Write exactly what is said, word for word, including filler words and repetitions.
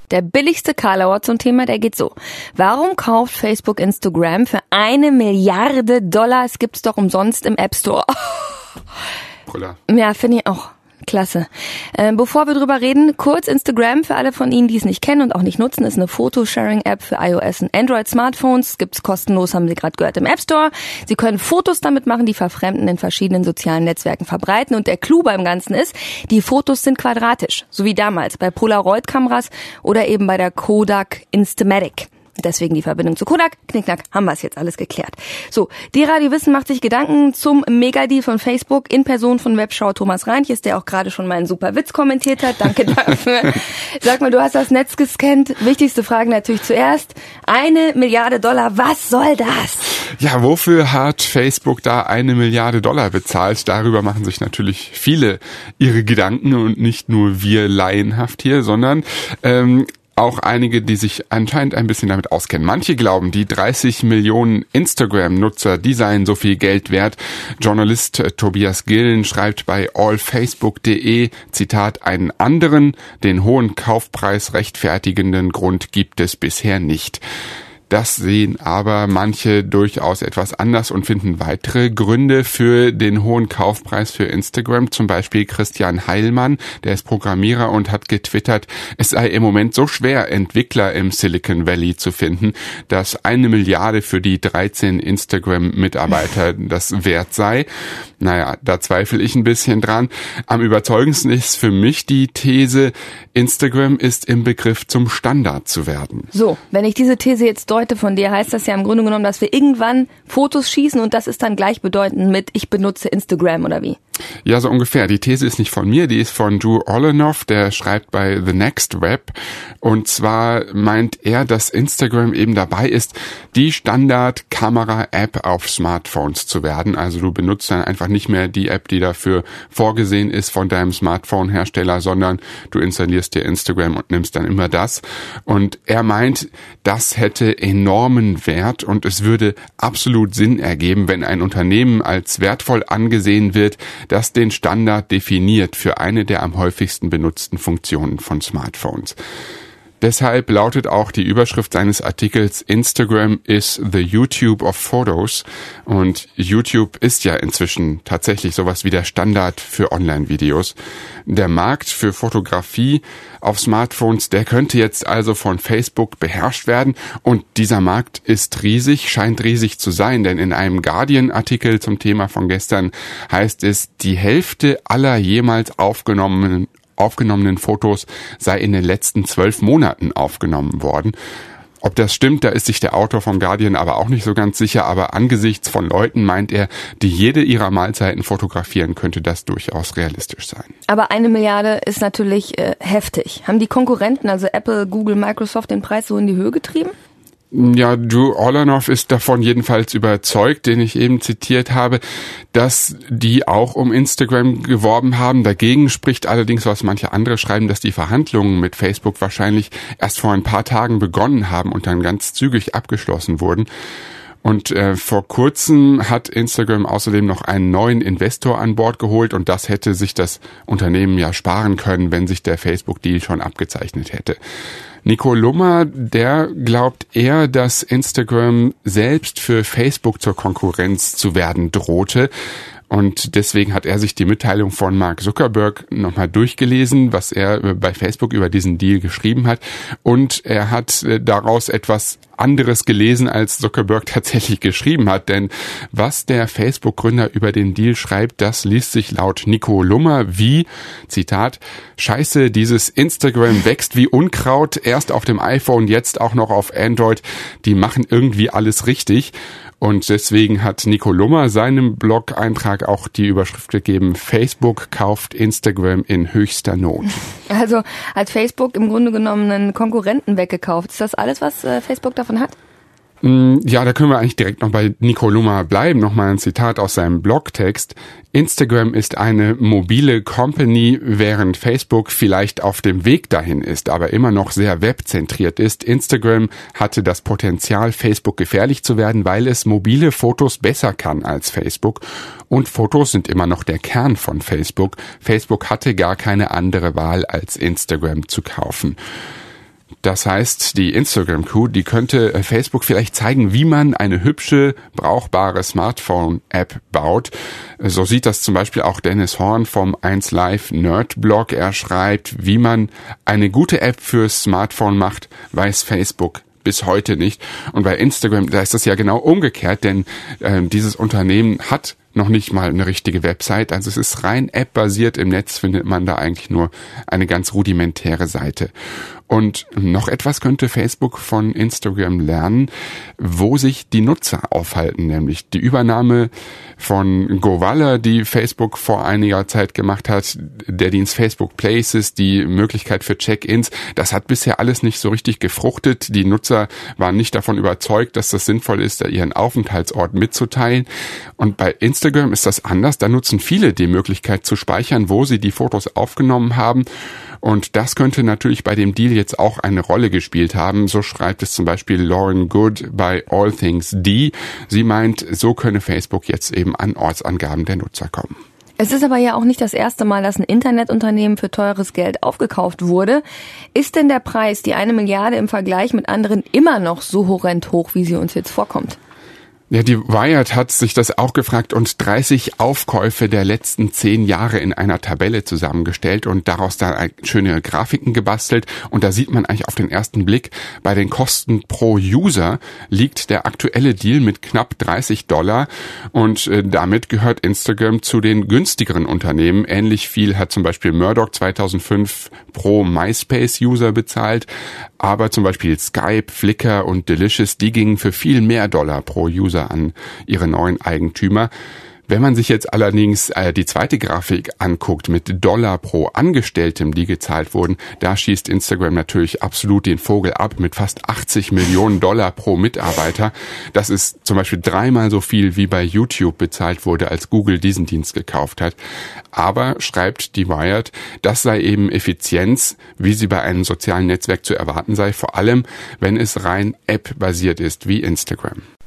Der billigste Karlauer zum Thema, der geht so. Warum kauft Facebook Instagram für eine Milliarde Dollar? Es gibt's doch umsonst im App Store. Brüller. Ja, finde ich auch. Klasse. Äh, bevor wir drüber reden, kurz Instagram für alle von Ihnen, die es nicht kennen und auch nicht nutzen, ist eine Fotosharing-App für iOS und Android-Smartphones. Gibt's kostenlos, haben Sie gerade gehört, im App Store. Sie können Fotos damit machen, die Verfremden in verschiedenen sozialen Netzwerken verbreiten. Und der Clou beim Ganzen ist, die Fotos sind quadratisch, so wie damals bei Polaroid-Kameras oder eben bei der Kodak Instamatic. Deswegen die Verbindung zu Kodak. Knickknack, haben wir es jetzt alles geklärt. So, die Radio Wissen macht sich Gedanken zum Megadeal von Facebook in Person von Webschau Thomas Reintjes, der auch gerade schon meinen super Witz kommentiert hat. Danke dafür. Sag mal, du hast das Netz gescannt. Wichtigste Frage natürlich zuerst. Eine Milliarde Dollar, was soll das? Ja, wofür hat Facebook da eine Milliarde Dollar bezahlt? Darüber machen sich natürlich viele ihre Gedanken und nicht nur wir laienhaft hier, sondern ähm, auch einige, die sich anscheinend ein bisschen damit auskennen. Manche glauben, die dreißig Millionen Instagram-Nutzer, die seien so viel Geld wert. Journalist Tobias Gillen schreibt bei allfacebook punkt de, Zitat, einen anderen, den hohen Kaufpreis rechtfertigenden Grund gibt es bisher nicht. Das sehen aber manche durchaus etwas anders und finden weitere Gründe für den hohen Kaufpreis für Instagram. Zum Beispiel Christian Heilmann, der ist Programmierer und hat getwittert, es sei im Moment so schwer, Entwickler im Silicon Valley zu finden, dass eine Milliarde für die dreizehn Instagram-Mitarbeiter das wert sei. Naja, da zweifle ich ein bisschen dran. Am überzeugendsten ist für mich die These, Instagram ist im Begriff zum Standard zu werden. So, wenn ich diese These jetzt deute von dir, heißt das ja im Grunde genommen, dass wir irgendwann Fotos schießen und das ist dann gleichbedeutend mit ich benutze Instagram oder wie? Ja, so ungefähr. Die These ist nicht von mir, die ist von Drew Olenoff, der schreibt bei The Next Web. Und zwar meint er, dass Instagram eben dabei ist, die Standard-Kamera-App auf Smartphones zu werden. Also du benutzt dann einfach nicht mehr die App, die dafür vorgesehen ist von deinem Smartphone-Hersteller, sondern du installierst dir Instagram und nimmst dann immer das. Und er meint, das hätte enormen Wert und es würde absolut Sinn ergeben, wenn ein Unternehmen als wertvoll angesehen wird, das den Standard definiert für eine der am häufigsten benutzten Funktionen von Smartphones. Deshalb lautet auch die Überschrift seines Artikels, Instagram is the YouTube of Photos. Und YouTube ist ja inzwischen tatsächlich sowas wie der Standard für Online-Videos. Der Markt für Fotografie auf Smartphones, der könnte jetzt also von Facebook beherrscht werden. Und dieser Markt ist riesig, scheint riesig zu sein, denn in einem Guardian-Artikel zum Thema von gestern heißt es, die Hälfte aller jemals aufgenommenen aufgenommenen Fotos sei in den letzten zwölf Monaten aufgenommen worden. Ob das stimmt, da ist sich der Autor vom Guardian aber auch nicht so ganz sicher, aber angesichts von Leuten meint er, die jede ihrer Mahlzeiten fotografieren, könnte das durchaus realistisch sein. Aber eine Milliarde ist natürlich äh, heftig. Haben die Konkurrenten, also Apple, Google, Microsoft, den Preis so in die Höhe getrieben? Ja, Drew Olenoff ist davon jedenfalls überzeugt, den ich eben zitiert habe, dass die auch um Instagram geworben haben. Dagegen spricht allerdings, was manche andere schreiben, dass die Verhandlungen mit Facebook wahrscheinlich erst vor ein paar Tagen begonnen haben und dann ganz zügig abgeschlossen wurden. Und äh, vor kurzem hat Instagram außerdem noch einen neuen Investor an Bord geholt und das hätte sich das Unternehmen ja sparen können, wenn sich der Facebook-Deal schon abgezeichnet hätte. Nico Lummer, der glaubt eher, dass Instagram selbst für Facebook zur Konkurrenz zu werden drohte. Und deswegen hat er sich die Mitteilung von Mark Zuckerberg nochmal durchgelesen, was er bei Facebook über diesen Deal geschrieben hat. Und er hat daraus etwas anderes gelesen, als Zuckerberg tatsächlich geschrieben hat. Denn was der Facebook-Gründer über den Deal schreibt, das liest sich laut Nico Lummer wie, Zitat, Scheiße, dieses Instagram wächst wie Unkraut, erst auf dem iPhone, jetzt auch noch auf Android. Die machen irgendwie alles richtig. Und deswegen hat Nico Lummer seinem Blog-Eintrag auch die Überschrift gegeben, Facebook kauft Instagram in höchster Not. Also hat Facebook im Grunde genommen einen Konkurrenten weggekauft. Ist das alles, was äh, Facebook davon hat? Ja, da können wir eigentlich direkt noch bei Nico Lummer bleiben. Nochmal ein Zitat aus seinem Blogtext. Instagram ist eine mobile Company, während Facebook vielleicht auf dem Weg dahin ist, aber immer noch sehr webzentriert ist. Instagram hatte das Potenzial, Facebook gefährlich zu werden, weil es mobile Fotos besser kann als Facebook. Und Fotos sind immer noch der Kern von Facebook. Facebook hatte gar keine andere Wahl, als Instagram zu kaufen. Das heißt, die Instagram-Crew, die könnte Facebook vielleicht zeigen, wie man eine hübsche, brauchbare Smartphone-App baut. So sieht das zum Beispiel auch Dennis Horn vom eins Live Nerd-Blog. Er schreibt, wie man eine gute App fürs Smartphone macht, weiß Facebook bis heute nicht. Und bei Instagram, da ist das ja genau umgekehrt, denn äh, dieses Unternehmen hat noch nicht mal eine richtige Website. Also es ist rein App-basiert. Im Netz findet man da eigentlich nur eine ganz rudimentäre Seite. Und noch etwas könnte Facebook von Instagram lernen, wo sich die Nutzer aufhalten, nämlich die Übernahme von Gowalla, die Facebook vor einiger Zeit gemacht hat, der Dienst Facebook Places, die Möglichkeit für Check-ins. Das hat bisher alles nicht so richtig gefruchtet. Die Nutzer waren nicht davon überzeugt, dass das sinnvoll ist, ihren Aufenthaltsort mitzuteilen. Und bei Instagram ist das anders. Da nutzen viele die Möglichkeit zu speichern, wo sie die Fotos aufgenommen haben. Und das könnte natürlich bei dem Deal jetzt auch eine Rolle gespielt haben. So schreibt es zum Beispiel Lauren Good bei All Things D. Sie meint, so könne Facebook jetzt eben an Ortsangaben der Nutzer kommen. Es ist aber ja auch nicht das erste Mal, dass ein Internetunternehmen für teures Geld aufgekauft wurde. Ist denn der Preis, die eine Milliarde im Vergleich mit anderen, immer noch so horrend hoch, wie sie uns jetzt vorkommt? Ja, die Wired hat sich das auch gefragt und dreißig Aufkäufe der letzten zehn Jahre in einer Tabelle zusammengestellt und daraus dann schöne Grafiken gebastelt. Und da sieht man eigentlich auf den ersten Blick, bei den Kosten pro User liegt der aktuelle Deal mit knapp dreißig Dollar. Und äh, damit gehört Instagram zu den günstigeren Unternehmen. Ähnlich viel hat zum Beispiel Murdoch zweitausendfünf pro MySpace-User bezahlt. Aber zum Beispiel Skype, Flickr und Delicious, die gingen für viel mehr Dollar pro User an ihre neuen Eigentümer. Wenn man sich jetzt allerdings äh, die zweite Grafik anguckt mit Dollar pro Angestelltem, die gezahlt wurden, da schießt Instagram natürlich absolut den Vogel ab mit fast achtzig Millionen Dollar pro Mitarbeiter. Das ist zum Beispiel dreimal so viel, wie bei YouTube bezahlt wurde, als Google diesen Dienst gekauft hat. Aber, schreibt die Wired, das sei eben Effizienz, wie sie bei einem sozialen Netzwerk zu erwarten sei, vor allem wenn es rein App-basiert ist, wie Instagram.